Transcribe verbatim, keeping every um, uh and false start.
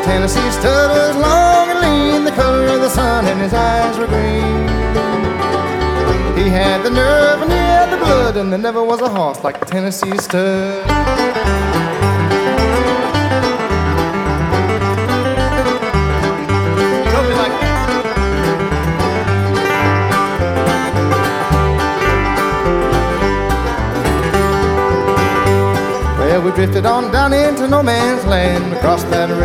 Tennessee stud was long and lean, the color of the sun, and his eyes were green. He had the nerve and he had the blood, and there never was a horse like the Tennessee stud. We drifted on down into no man's land, across that